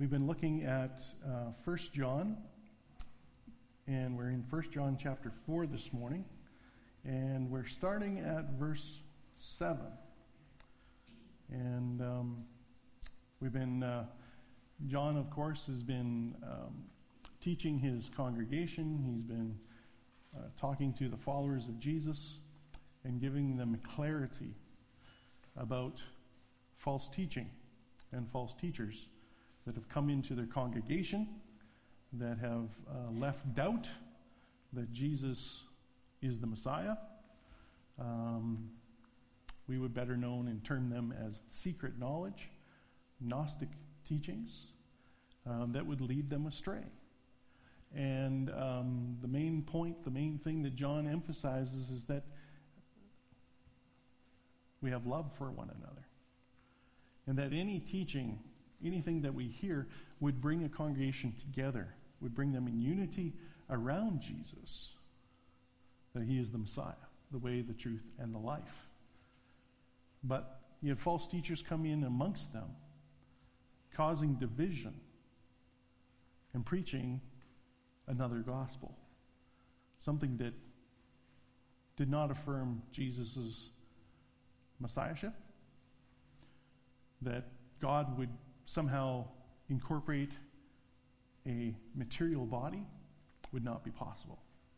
We've been looking at 1 John, and we're in 1 John chapter 4 this morning, and we're starting at verse 7. And we've been, John, of course, has been teaching his congregation. He's been talking to the followers of Jesus and giving them clarity about false teaching and false teachers that have come into their congregation, that have left doubt that Jesus is the Messiah. We would better known and term them as secret knowledge, Gnostic teachings that would lead them astray. And the main point, the main thing that John emphasizes is that we have love for one another. And that any teaching, anything that we hear would bring a congregation together, would bring them in unity around Jesus, that he is the Messiah, the way, the truth, and the life. But yet false teachers come in amongst them, causing division and preaching another gospel, something that did not affirm Jesus' messiahship, that God would somehow incorporate a material body would not be possible.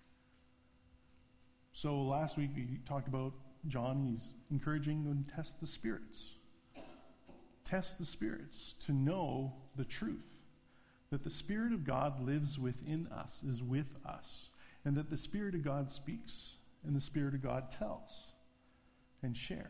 So last week we talked about John. He's encouraging them to test the spirits. Test the spirits to know the truth, that the Spirit of God lives within us, is with us, and that the Spirit of God speaks and the Spirit of God tells and shares.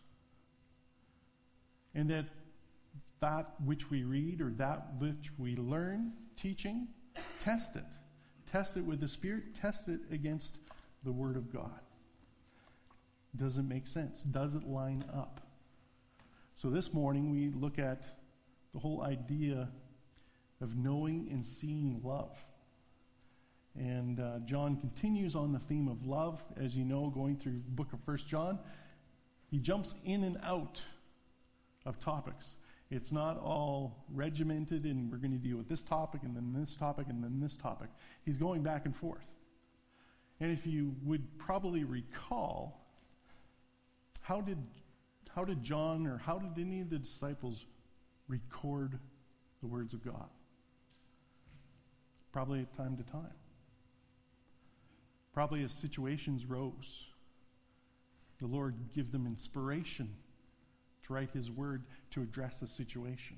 And that which we read or that which we learn, teaching, test it. Test it with the Spirit. Test it against the Word of God. Does it make sense? Does it line up? So this morning we look at the whole idea of knowing and seeing love. And John continues on the theme of love. As you know, going through the book of 1 John, he jumps in and out of topics. It's not all regimented and we're going to deal with this topic and then this topic and then this topic. He's going back and forth. And if you would probably recall, how did John or how did any of the disciples record the words of God? Probably at time to time. Probably as situations rose, the Lord give them inspiration to write his word to address the situation.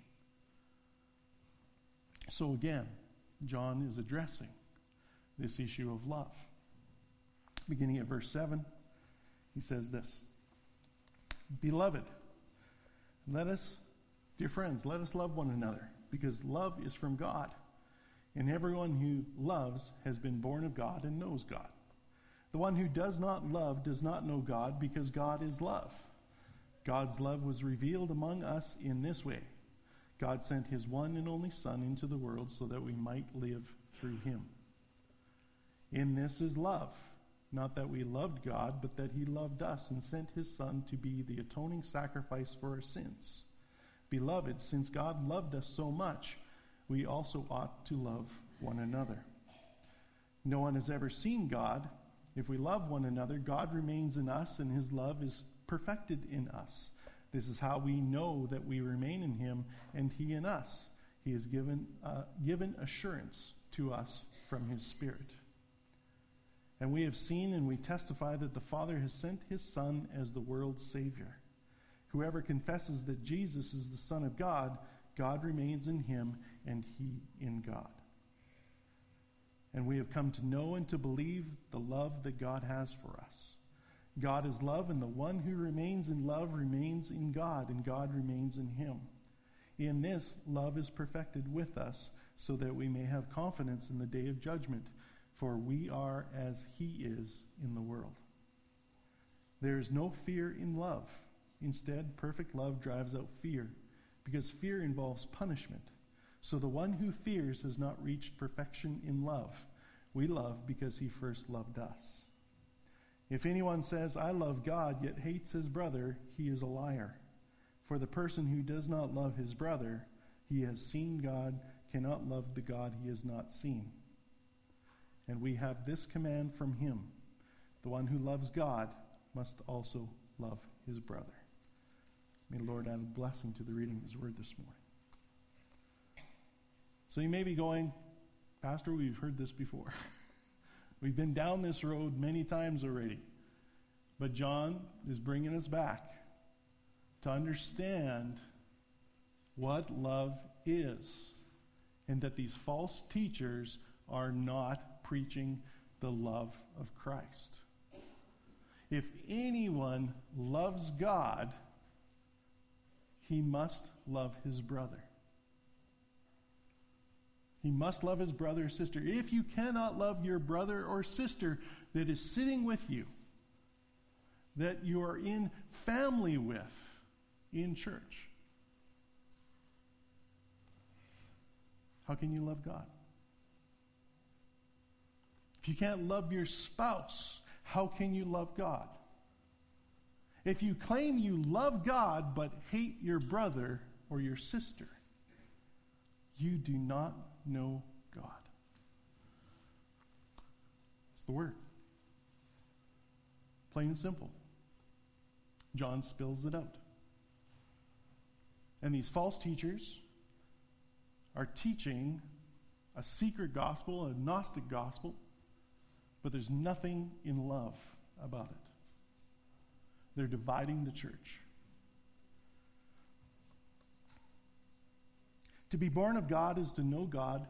So again, John is addressing this issue of love. Beginning at verse 7, he says this: Beloved, dear friends, let us love one another, because love is from God. And everyone who loves has been born of God and knows God. The one who does not love does not know God, because God is love. God's love was revealed among us in this way. God sent his one and only Son into the world so that we might live through him. In this is love, not that we loved God, but that he loved us and sent his Son to be the atoning sacrifice for our sins. Beloved, since God loved us so much, we also ought to love one another. No one has ever seen God. If we love one another, God remains in us and his love is perfected in us. This is how we know that we remain in him and he in us. He has given assurance to us from his Spirit. And we have seen and we testify that the Father has sent his Son as the world's Savior. Whoever confesses that Jesus is the Son of God, God remains in him and he in God. And we have come to know and to believe the love that God has for us. God is love, and the one who remains in love remains in God, and God remains in him. In this, love is perfected with us, so that we may have confidence in the day of judgment, for we are as he is in the world. There is no fear in love. Instead, perfect love drives out fear, because fear involves punishment. So the one who fears has not reached perfection in love. We love because he first loved us. If anyone says, I love God, yet hates his brother, he is a liar. For the person who does not love his brother he has seen God cannot love the God he has not seen. And we have this command from him: the one who loves God must also love his brother. May the Lord add a blessing to the reading of his word this morning. So you may be going, Pastor, we've heard this before. We've been down this road many times already. But John is bringing us back to understand what love is, and that these false teachers are not preaching the love of Christ. If anyone loves God, he must love his brother. He must love his brother or sister. If you cannot love your brother or sister that is sitting with you, that you are in family with in church, how can you love God? If you can't love your spouse, how can you love God? If you claim you love God but hate your brother or your sister, you do not know God. It's the word. Plain and simple. John spills it out. And these false teachers are teaching a secret gospel, a Gnostic gospel, but there's nothing in love about it. They're dividing the church. To be born of God is to know God,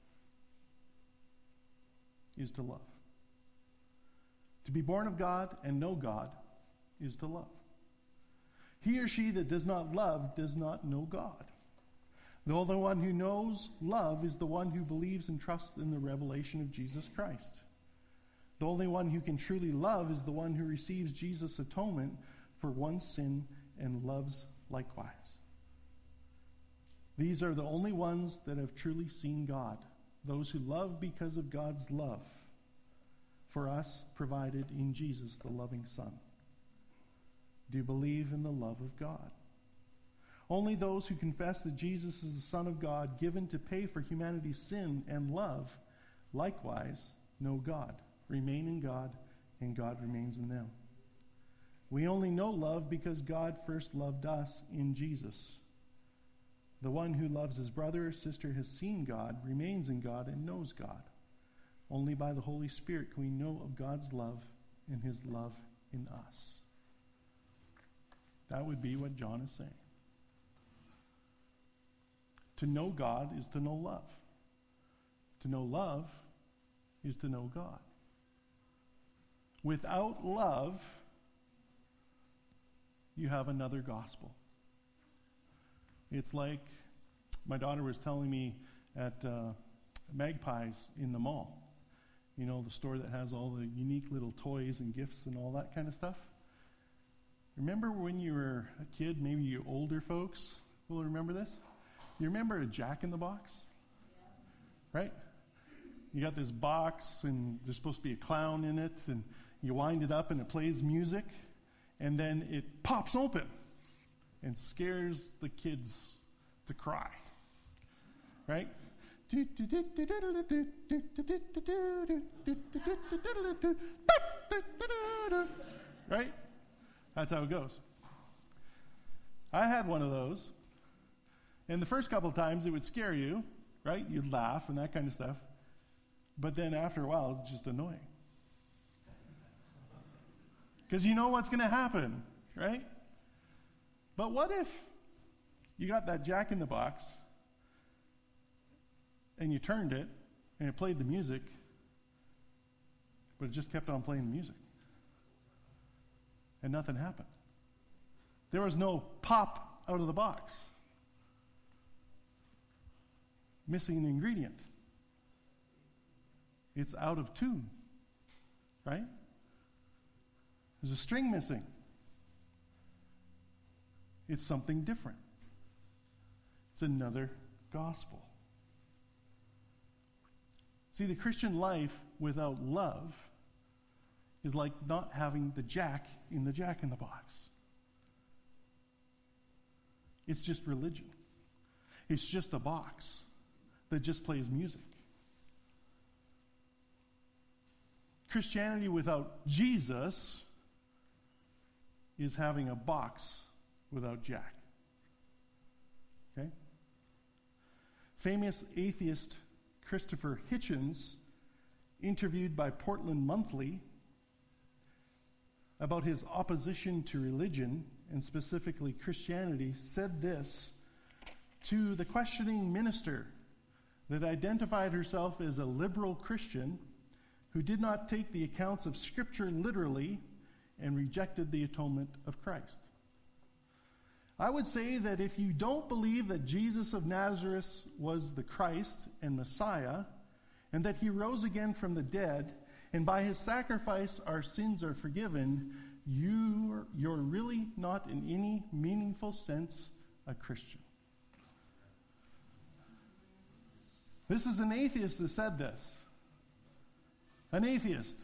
is to love. To be born of God and know God is to love. He or she that does not love does not know God. The only one who knows love is the one who believes and trusts in the revelation of Jesus Christ. The only one who can truly love is the one who receives Jesus' atonement for one's sin and loves likewise. These are the only ones that have truly seen God, those who love because of God's love for us provided in Jesus, the loving Son. Do you believe in the love of God? Only those who confess that Jesus is the Son of God, given to pay for humanity's sin and love, likewise know God, remain in God, and God remains in them. We only know love because God first loved us in Jesus. The one who loves his brother or sister has seen God, remains in God, and knows God. Only by the Holy Spirit can we know of God's love and his love in us. That would be what John is saying. To know God is to know love. To know love is to know God. Without love, you have another gospel. It's like my daughter was telling me at Magpies in the mall. You know, the store that has all the unique little toys and gifts and all that kind of stuff. Remember when you were a kid, maybe you older folks will remember this? You remember a Jack in the Box? Yeah. Right? You got this box and there's supposed to be a clown in it, and you wind it up and it plays music, and then it pops open and scares the kids to cry. Right? Right? That's how it goes. I had one of those. And the first couple of times it would scare you, right? You'd laugh and that kind of stuff. But then after a while, it's just annoying. Because you know what's going to happen, right? But what if you got that Jack in the Box and you turned it and it played the music, but it just kept on playing the music and nothing happened? There was no pop out of the box. Missing an ingredient. It's out of tune, right? There's a string missing. It's something different. It's another gospel. See, the Christian life without love is like not having the Jack in the Jack in the Box. It's just religion. It's just a box that just plays music. Christianity without Jesus is having a box without Jack. Okay? Famous atheist Christopher Hitchens, interviewed by Portland Monthly about his opposition to religion, and specifically Christianity, said this to the questioning minister that identified herself as a liberal Christian who did not take the accounts of Scripture literally and rejected the atonement of Christ. I would say that if you don't believe that Jesus of Nazareth was the Christ and Messiah, and that he rose again from the dead, and by his sacrifice our sins are forgiven, you're really not in any meaningful sense a Christian. This is an atheist that said this. An atheist.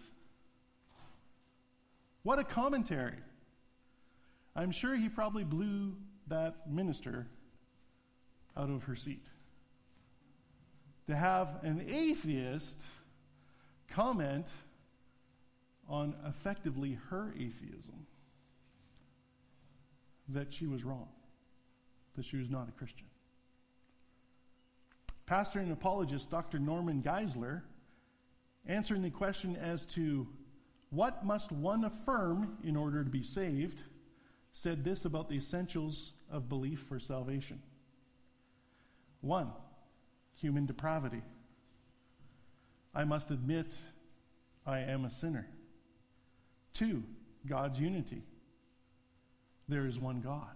What a commentary. I'm sure he probably blew that minister out of her seat. To have an atheist comment on effectively her atheism, that she was wrong, that she was not a Christian. Pastor and apologist Dr. Norman Geisler, answering the question as to what must one affirm in order to be saved, said this about the essentials of belief for salvation. 1, human depravity. I must admit I am a sinner. 2, God's unity. There is one God.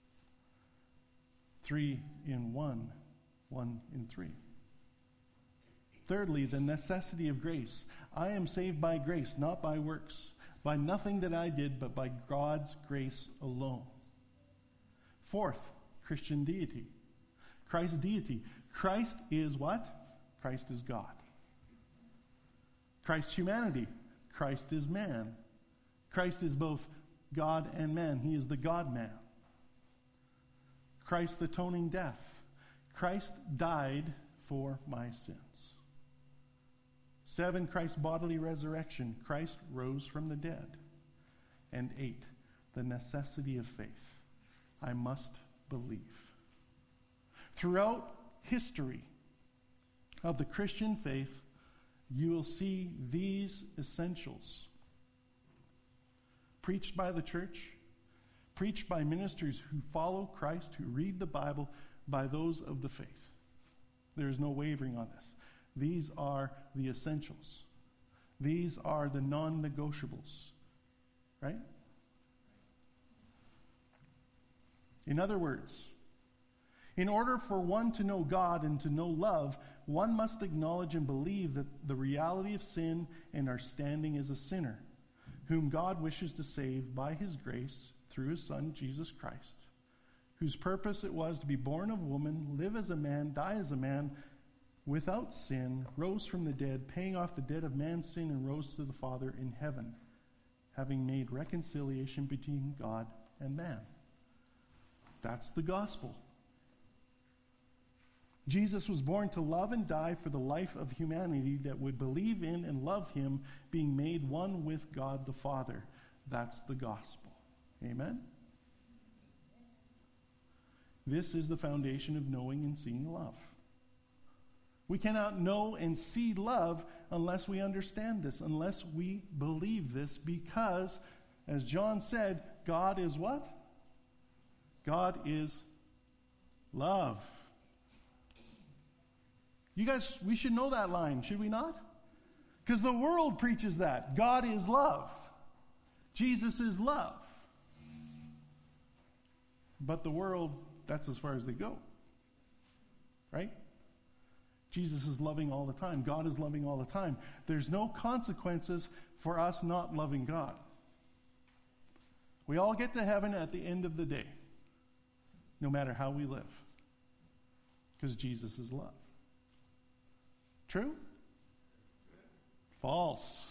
3 in 1, 1 in 3. Thirdly, the necessity of grace. I am saved by grace, not by works, by nothing that I did, but by God's grace alone. 4th, Christian deity. Christ's deity. Christ is what? Christ is God. Christ's humanity. Christ is man. Christ is both God and man. He is the God-man. Christ's atoning death. Christ died for my sins. 7, Christ's bodily resurrection. Christ rose from the dead. And 8, the necessity of faith. I must believe. Throughout history of the Christian faith, you will see these essentials preached by the church, preached by ministers who follow Christ, who read the Bible, by those of the faith. There is no wavering on this. These are the essentials. These are the non-negotiables. Right? In other words, in order for one to know God and to know love, one must acknowledge and believe that the reality of sin and our standing as a sinner, whom God wishes to save by his grace through his Son, Jesus Christ, whose purpose it was to be born of woman, live as a man, die as a man, without sin, rose from the dead, paying off the debt of man's sin, and rose to the Father in heaven, having made reconciliation between God and man. That's the gospel. Jesus was born to love and die for the life of humanity that would believe in and love him, being made one with God the Father. That's the gospel. Amen? This is the foundation of knowing and seeing love. We cannot know and see love unless we understand this, unless we believe this, because, as John said, God is what? God is love. You guys, we should know that line, should we not? Because the world preaches that. God is love. Jesus is love. But the world, that's as far as they go. Right? Jesus is loving all the time. God is loving all the time. There's no consequences for us not loving God. We all get to heaven at the end of the day, no matter how we live, because Jesus is love. True? False.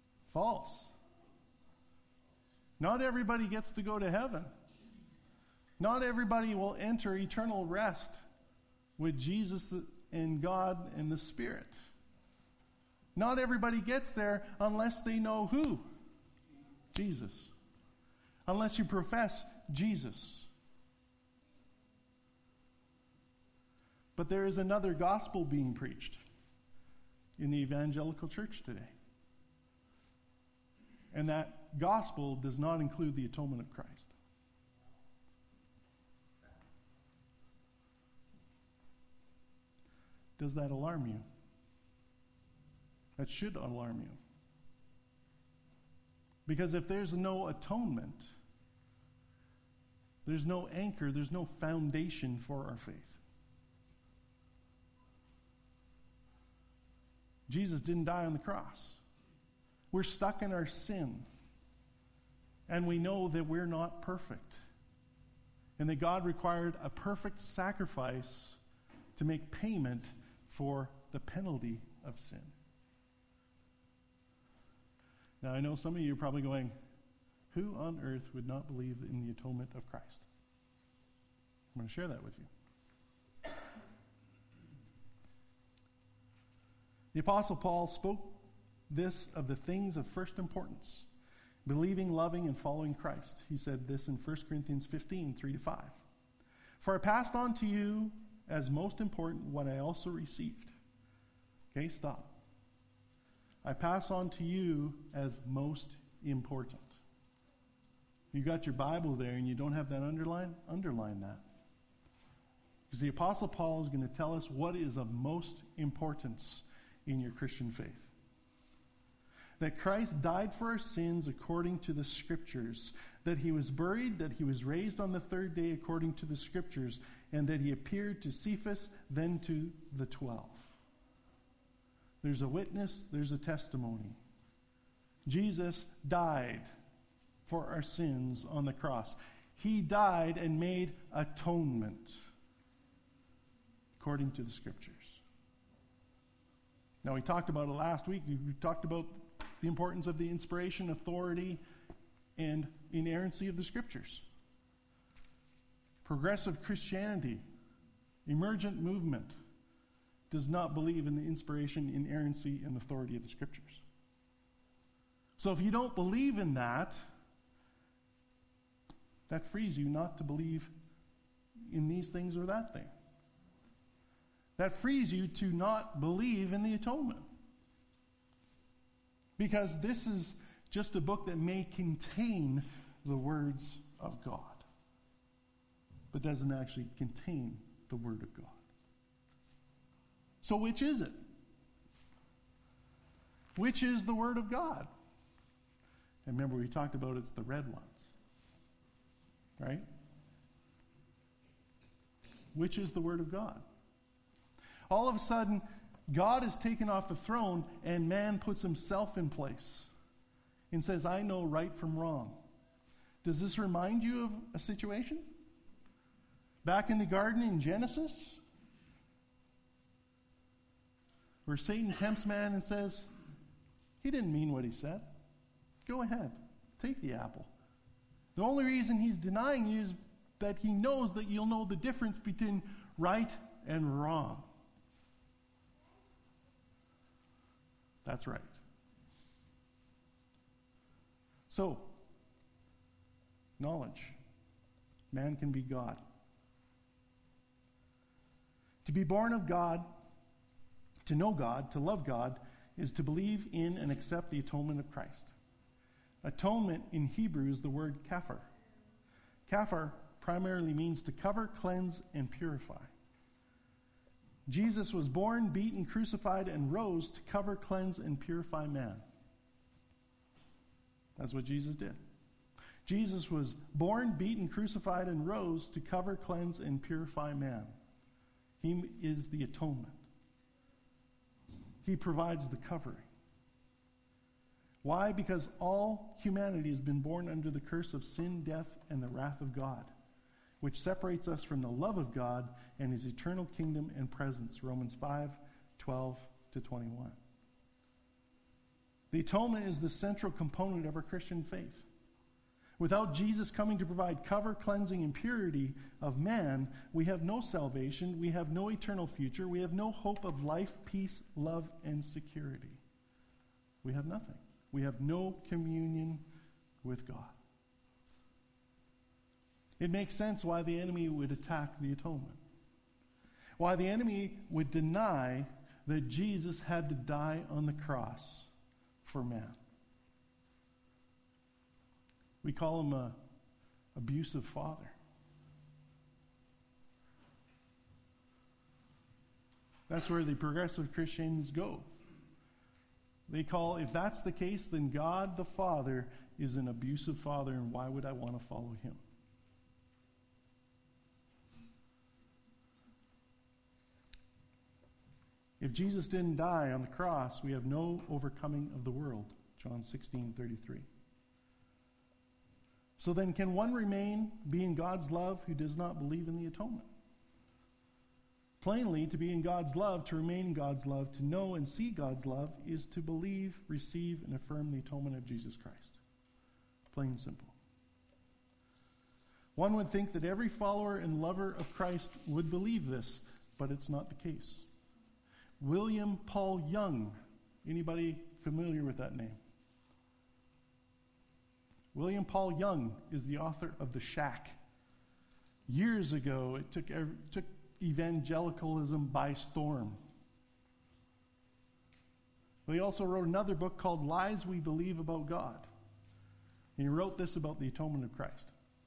False. Not everybody gets to go to heaven. Not everybody will enter eternal rest with Jesus and God and the Spirit. Not everybody gets there unless they know who? Jesus. Unless you profess Jesus. But there is another gospel being preached in the evangelical church today. And that gospel does not include the atonement of Christ. Does that alarm you? That should alarm you. Because if there's no atonement, there's no anchor, there's no foundation for our faith. Jesus didn't die on the cross. We're stuck in our sin. And we know that we're not perfect. And that God required a perfect sacrifice to make payment for the penalty of sin. Now, I know some of you are probably going, who on earth would not believe in the atonement of Christ? I'm going to share that with you. The Apostle Paul spoke this of the things of first importance, believing, loving, and following Christ. He said this in 1 Corinthians 15, 3-5. For I passed on to you as most important what I also received. Okay, stop. I pass on to you as most important. You got your Bible there and you don't have that underline that. Because the Apostle Paul is going to tell us what is of most importance in your Christian faith. That Christ died for our sins according to the Scriptures, that he was buried, that he was raised on the third day according to the Scriptures, and that he appeared to Cephas, then to the 12. There's a witness, there's a testimony. Jesus died for our sins on the cross. He died and made atonement according to the Scriptures. Now, we talked about it last week. We talked about the importance of the inspiration, authority, and inerrancy of the Scriptures. Progressive Christianity, emergent movement, does not believe in the inspiration, inerrancy, and authority of the Scriptures. So if you don't believe in that, that frees you not to believe in these things or that thing. That frees you to not believe in the atonement. Because this is just a book that may contain the words of God, but doesn't actually contain the Word of God. So which is it? Which is the Word of God? And remember, we talked about it's the red ones. Right? Which is the Word of God? All of a sudden, God is taken off the throne and man puts himself in place and says, I know right from wrong. Does this remind you of a situation? Back in the garden in Genesis, where Satan tempts man and says, he didn't mean what he said. Go ahead, take the apple. The only reason he's denying you is that he knows that you'll know the difference between right and wrong. That's right. So, knowledge. Man can be God. To be born of God, to know God, to love God, is to believe in and accept the atonement of Christ. Atonement in Hebrew is the word kafar. Kafar primarily means to cover, cleanse, and purify. Jesus was born, beaten, crucified, and rose to cover, cleanse, and purify man. That's what Jesus did. Jesus was born, beaten, crucified, and rose to cover, cleanse, and purify man. He is the atonement. He provides the covering. Why? Because all humanity has been born under the curse of sin, death, and the wrath of God, which separates us from the love of God and his eternal kingdom and presence. Romans 5:12-21. The atonement is the central component of our Christian faith. Without Jesus coming to provide cover, cleansing, and purity of man, we have no salvation, we have no eternal future, we have no hope of life, peace, love, and security. We have nothing. We have no communion with God. It makes sense why the enemy would attack the atonement. Why the enemy would deny that Jesus had to die on the cross for man. We call him an abusive father. That's where the progressive Christians go. They call, if that's the case, then God the Father is an abusive father, and why would I want to follow him? If Jesus didn't die on the cross, we have no overcoming of the world. John 16:33. So then, can one remain, be in God's love, who does not believe in the atonement? Plainly, to be in God's love, to remain in God's love, to know and see God's love, is to believe, receive, and affirm the atonement of Jesus Christ. Plain and simple. One would think that every follower and lover of Christ would believe this, but it's not the case. William Paul Young. Anybody familiar with that name? William Paul Young is the author of The Shack. Years ago, it took evangelicalism by storm. But he also wrote another book called Lies We Believe About God. And he wrote this about the atonement of Christ.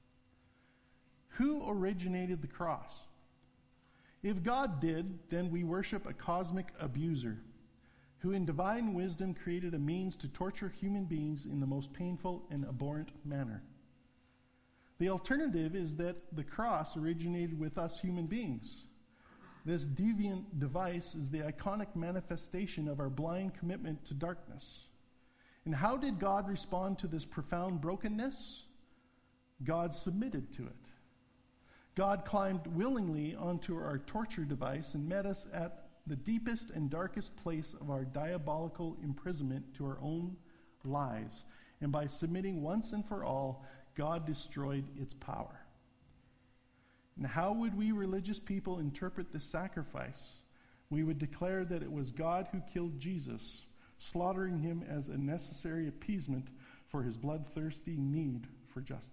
Who originated the cross? If God did, then we worship a cosmic abuser who in divine wisdom created a means to torture human beings in the most painful and abhorrent manner. The alternative is that the cross originated with us human beings. This deviant device is the iconic manifestation of our blind commitment to darkness. And how did God respond to this profound brokenness? God submitted to it. God climbed willingly onto our torture device and met us at the deepest and darkest place of our diabolical imprisonment to our own lies. And by submitting once and for all, God destroyed its power. And how would we religious people interpret this sacrifice? We would declare that it was God who killed Jesus, slaughtering him as a necessary appeasement for his bloodthirsty need for justice.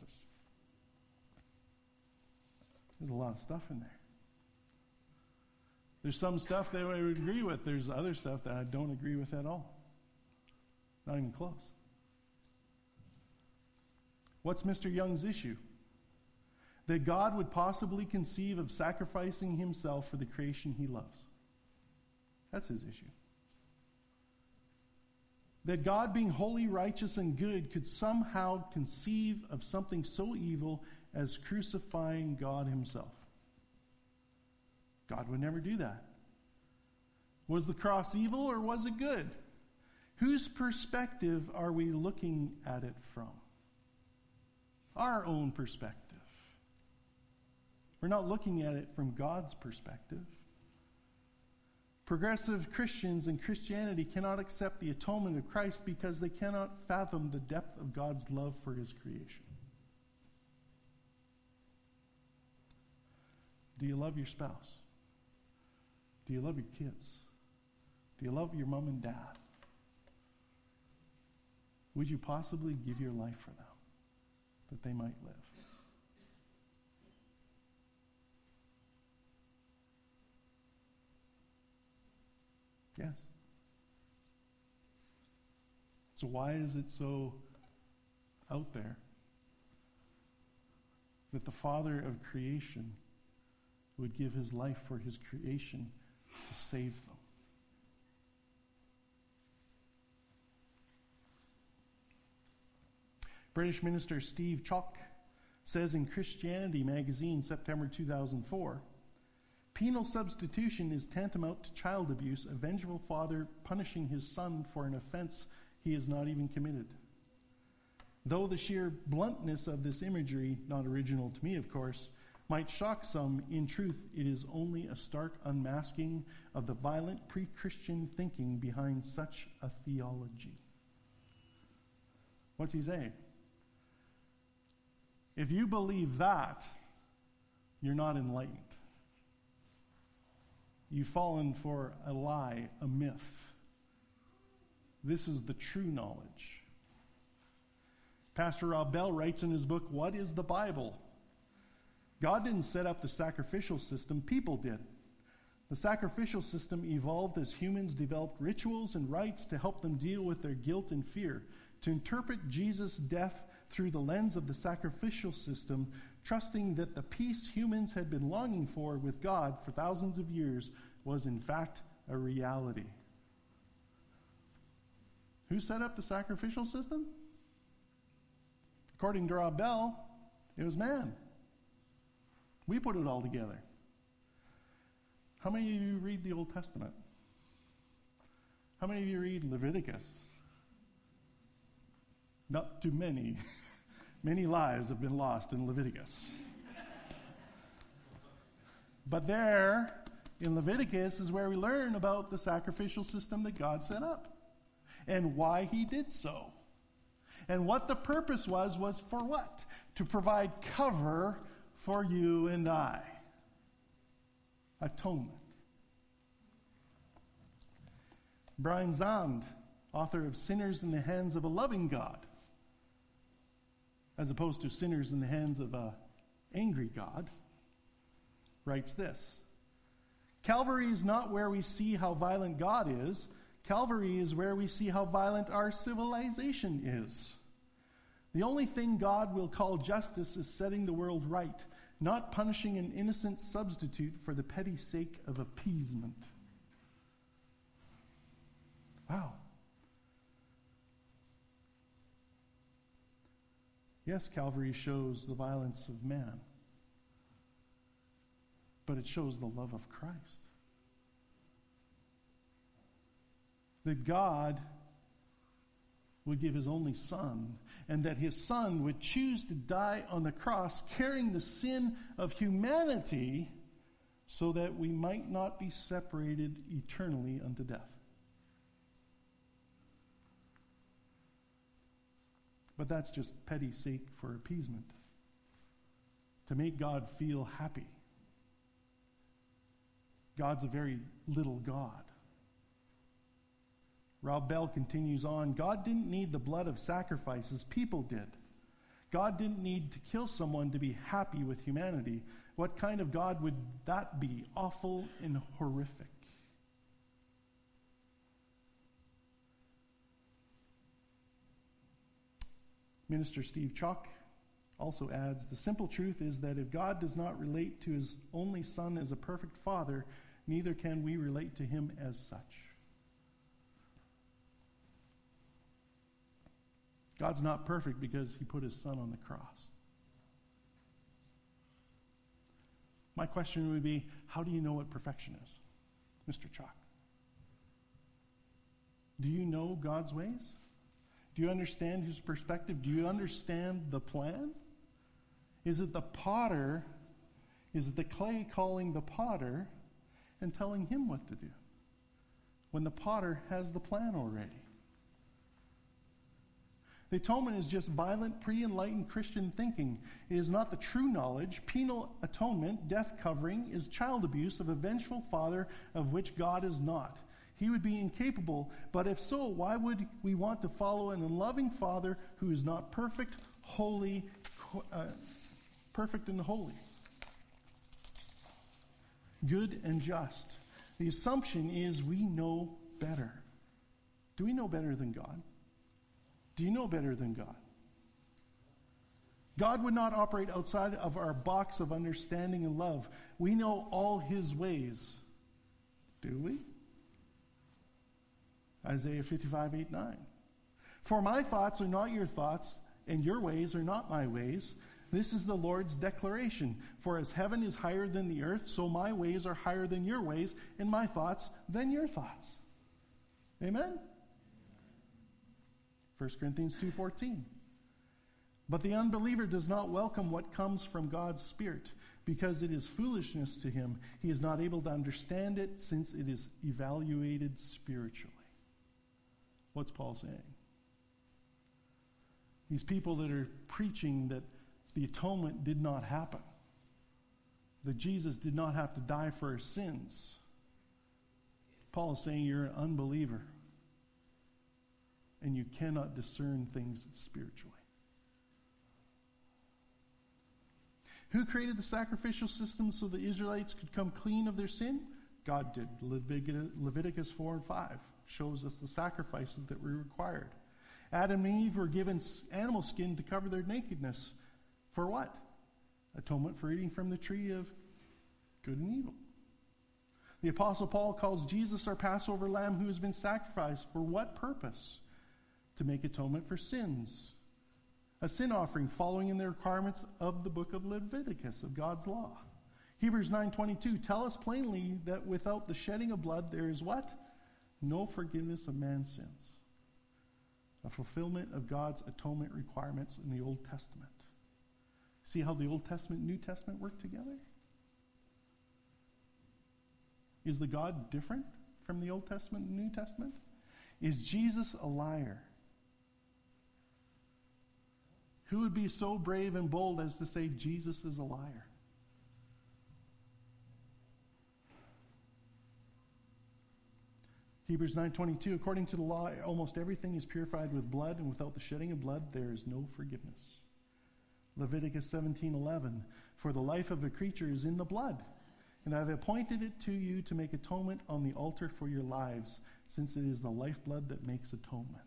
There's a lot of stuff in there. There's some stuff that I would agree with. There's other stuff that I don't agree with at all. Not even close. What's Mr. Young's issue? That God would possibly conceive of sacrificing himself for the creation he loves. That's his issue. That God, being holy, righteous, and good, could somehow conceive of something so evil as crucifying God himself. God would never do that. Was the cross evil or was it good? Whose perspective are we looking at it from? Our own perspective. We're not looking at it from God's perspective. Progressive Christians and Christianity cannot accept the atonement of Christ because they cannot fathom the depth of God's love for his creation. Do you love your spouse? Do you love your kids? Do you love your mom and dad? Would you possibly give your life for them that they might live? Yes. So why is it so out there that the Father of creation would give his life for his creation to save them? British minister Steve Chalk says in Christianity magazine, September 2004, penal substitution is tantamount to child abuse, a vengeful father punishing his son for an offense he has not even committed. Though the sheer bluntness of this imagery, not original to me of course, might shock some, in truth it is only a stark unmasking of the violent pre-Christian thinking behind such a theology. What's he saying? If you believe that, you're not enlightened. You've fallen for a lie, a myth. This is the true knowledge. Pastor Rob Bell writes in his book, What is the Bible? God didn't set up the sacrificial system, people did. The sacrificial system evolved as humans developed rituals and rites to help them deal with their guilt and fear. To interpret Jesus' death through the lens of the sacrificial system, trusting that the peace humans had been longing for with God for thousands of years was in fact a reality. Who set up the sacrificial system? According to Rob Bell, it was man. We put it all together. How many of you read the Old Testament? How many of you read Leviticus? Not too many. Many lives have been lost in Leviticus. But there, in Leviticus, is where we learn about the sacrificial system that God set up and why he did so. And what the purpose was for what? To provide cover for you and I. Atonement. Brian Zahnd, author of Sinners in the Hands of a Loving God, as opposed to sinners in the hands of an angry God, writes this: Calvary is not where we see how violent God is. Calvary is where we see how violent our civilization is. The only thing God will call justice is setting the world right, not punishing an innocent substitute for the petty sake of appeasement. Wow. Yes, Calvary shows the violence of man, but it shows the love of Christ. That God would give his only Son, and that his Son would choose to die on the cross, carrying the sin of humanity, so that we might not be separated eternally unto death. But that's just petty sake for appeasement, to make God feel happy. God's a very little God. Rob Bell continues on, God didn't need the blood of sacrifices, people did. God didn't need to kill someone to be happy with humanity. What kind of God would that be? Awful and horrific. Minister Steve Chalk also adds, the simple truth is that if God does not relate to his only Son as a perfect Father, neither can we relate to him as such. God's not perfect because he put his Son on the cross. My question would be, how do you know what perfection is, Mr. Chalk? Do you know God's ways? Do you understand his perspective? Do you understand the plan? Is it the potter, is it the clay calling the potter and telling him what to do, when the potter has the plan already? The atonement is just violent, pre-enlightened Christian thinking. It is not the true knowledge. Penal atonement, death covering, is child abuse of a vengeful father of which God is not. He would be incapable, but if so, why would we want to follow an unloving Father who is not perfect, holy, perfect and holy, good and just? The assumption is we know better. Do we know better than God? Do you know better than God? God would not operate outside of our box of understanding and love. We know all his ways. Do we? Isaiah 55, 8, 9. For my thoughts are not your thoughts, and your ways are not my ways. This is the Lord's declaration. For as heaven is higher than the earth, so my ways are higher than your ways, and my thoughts than your thoughts. Amen? 1 Corinthians 2:14. But the unbeliever does not welcome what comes from God's Spirit, because it is foolishness to him. He is not able to understand it, since it is evaluated spiritually. What's Paul saying? These people that are preaching that the atonement did not happen. That Jesus did not have to die for our sins. Paul is saying you're an unbeliever and you cannot discern things spiritually. Who created the sacrificial system so the Israelites could come clean of their sin? God did. Leviticus 4 and 5 shows us the sacrifices that were required. Adam and Eve were given animal skin to cover their nakedness. For what? Atonement for eating from the tree of good and evil. The Apostle Paul calls Jesus our Passover lamb who has been sacrificed. For what purpose? To make atonement for sins. A sin offering following in the requirements of the book of Leviticus, of God's law. Hebrews 9:22 tell us plainly that without the shedding of blood there is what? No forgiveness of man's sins. A fulfillment of God's atonement requirements in the Old Testament. See how the Old Testament and New Testament work together? Is the God different from the Old Testament and New Testament? Is Jesus a liar? Who would be so brave and bold as to say Jesus is a liar? Hebrews 9:22, according to the law, almost everything is purified with blood, and without the shedding of blood, there is no forgiveness. Leviticus 17:11, for the life of a creature is in the blood, and I have appointed it to you to make atonement on the altar for your lives, since it is the lifeblood that makes atonement.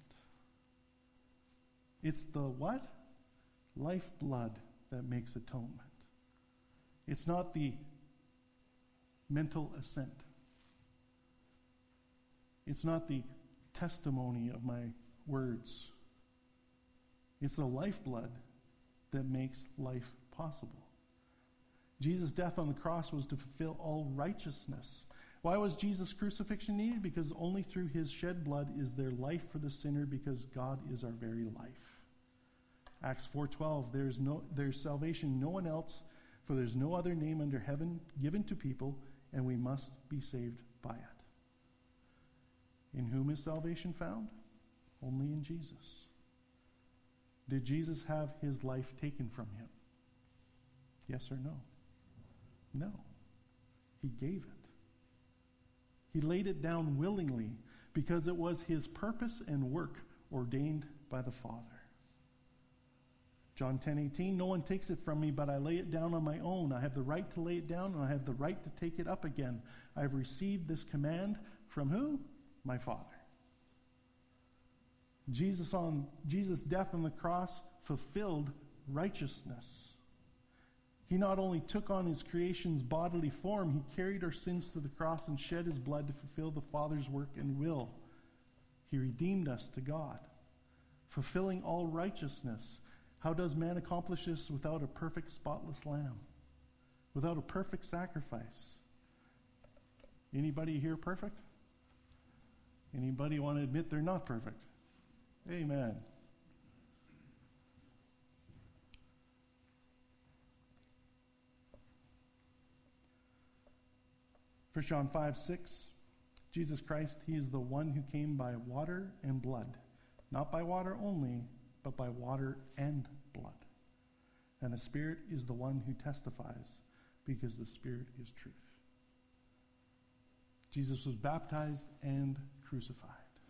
It's the what? Lifeblood that makes atonement. It's not the mental assent. It's not the testimony of my words. It's the lifeblood that makes life possible. Jesus' death on the cross was to fulfill all righteousness. Why was Jesus' crucifixion needed? Because only through his shed blood is there life for the sinner, because God is our very life. Acts 4:12, there's salvation in no one else, for there's no other name under heaven given to people, and we must be saved by it. In whom is salvation found? Only in Jesus. Did Jesus have his life taken from him? Yes or no? No. He gave it. He laid it down willingly because it was his purpose and work ordained by the Father. John 10:18, no one takes it from me, but I lay it down on my own. I have the right to lay it down, and I have the right to take it up again. I have received this command from who? My Father. Jesus' death on the cross fulfilled righteousness. He not only took on his creation's bodily form, he carried our sins to the cross and shed his blood to fulfill the Father's work and will. He redeemed us to God, fulfilling all righteousness. How does man accomplish this without a perfect, spotless lamb? Without a perfect sacrifice? Anybody here perfect? Anybody want to admit they're not perfect? Amen. 1 John 5:6, Jesus Christ, he is the one who came by water and blood, not by water only, but by water and blood. And the Spirit is the one who testifies, because the Spirit is truth. Jesus was baptized and crucified.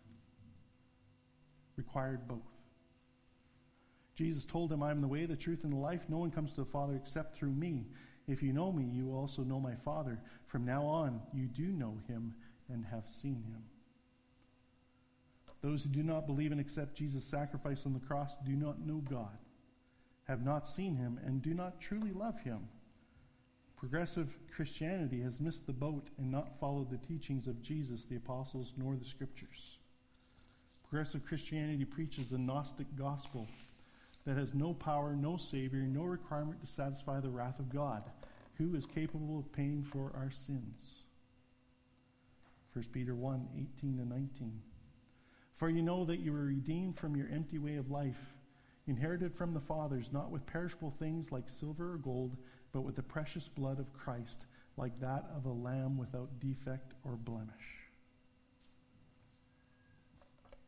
Required both. Jesus told him, I am the way, the truth, and the life. No one comes to the Father except through me. If you know me, you also know my Father. From now on, you do know him and have seen him. Those who do not believe and accept Jesus' sacrifice on the cross do not know God, have not seen him, and do not truly love him. Progressive Christianity has missed the boat and not followed the teachings of Jesus, the apostles, nor the scriptures. Progressive Christianity preaches a Gnostic gospel that has no power, no Savior, no requirement to satisfy the wrath of God, who is capable of paying for our sins. 1 Peter 1:18-19. For you know that you were redeemed from your empty way of life, inherited from the fathers, not with perishable things like silver or gold, but with the precious blood of Christ, like that of a lamb without defect or blemish.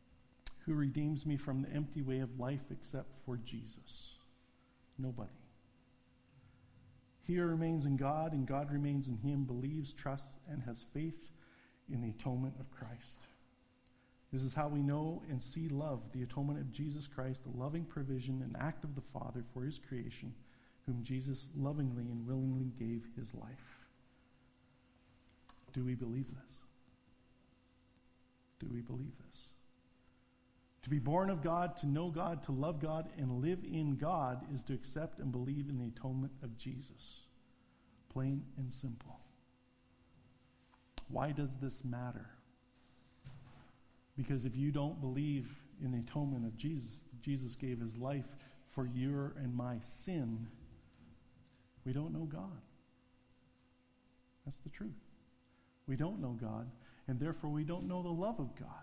Who redeems me from the empty way of life except for Jesus? Nobody. He who remains in God and God remains in him believes, trusts, and has faith in the atonement of Christ. This is how we know and see love, the atonement of Jesus Christ, the loving provision and act of the Father for his creation, whom Jesus lovingly and willingly gave his life. Do we believe this? Do we believe this? To be born of God, to know God, to love God, and live in God is to accept and believe in the atonement of Jesus. Plain and simple. Why does this matter? Because if you don't believe in the atonement of Jesus, Jesus gave his life for your and my sin, we don't know God. That's the truth. We don't know God, and therefore we don't know the love of God.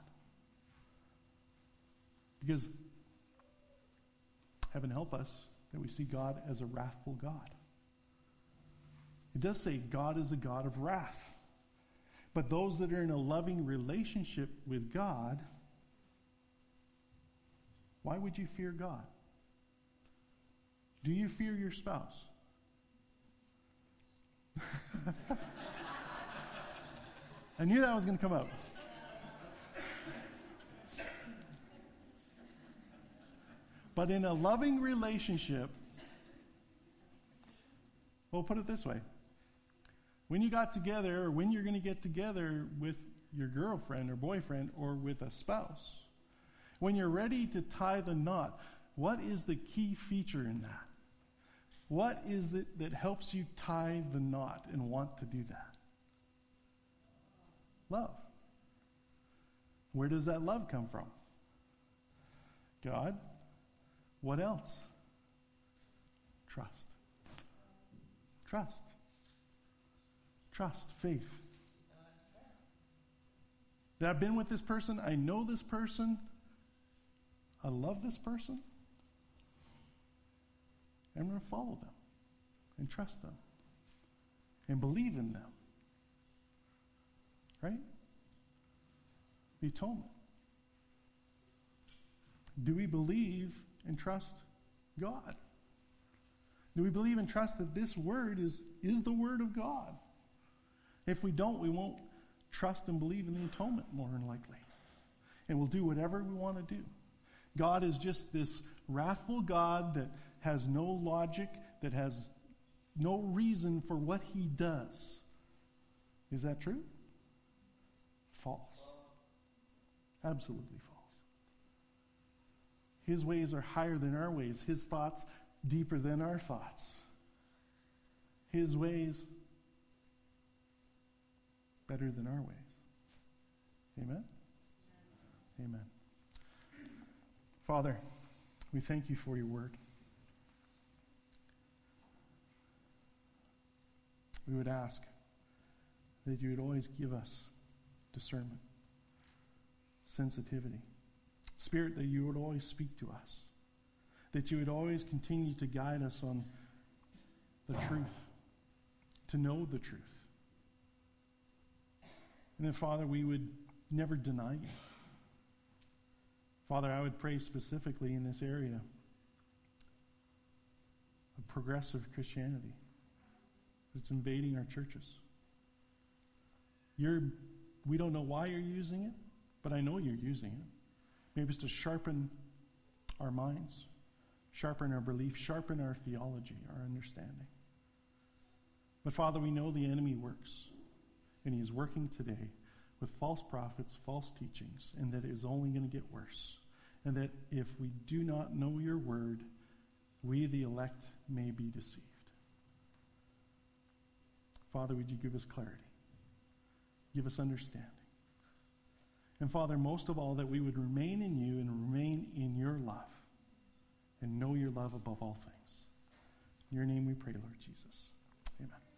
Because, heaven help us, that we see God as a wrathful God. It does say God is a God of wrath. But those that are in a loving relationship with God, why would you fear God? Do you fear your spouse? I knew that was going to come out. But in a loving relationship, we'll put it this way. When you got together, or when you're going to get together with your girlfriend or boyfriend or with a spouse, when you're ready to tie the knot, what is the key feature in that? What is it that helps you tie the knot and want to do that? Love. Where does that love come from? God. What else? Trust. Trust. Trust, faith. That I've been with this person, I know this person, I love this person, I'm going to follow them and trust them and believe in them. Right? The atonement. Do we believe and trust God? Do we believe and trust that this word is the word of God? If we don't, we won't trust and believe in the atonement more than likely. And we'll do whatever we want to do. God is just this wrathful God that has no logic, that has no reason for what he does. Is that true? False. Absolutely false. His ways are higher than our ways. His thoughts deeper than our thoughts. His ways better than our ways. Amen? Amen. Father, we thank you for your word. We would ask that you would always give us discernment, sensitivity, Spirit, that you would always speak to us, that you would always continue to guide us on the truth, to know the truth. And then, Father, we would never deny you. Father, I would pray specifically in this area of progressive Christianity that's invading our churches. We don't know why you're using it, but I know you're using it. Maybe it's to sharpen our minds, sharpen our belief, sharpen our theology, our understanding. But Father, we know the enemy works, and he is working today with false prophets, false teachings, and that it is only going to get worse. And that if we do not know your word, we, the elect, may be deceived. Father, would you give us clarity? Give us understanding. And Father, most of all, that we would remain in you and remain in your love and know your love above all things. In your name we pray, Lord Jesus. Amen.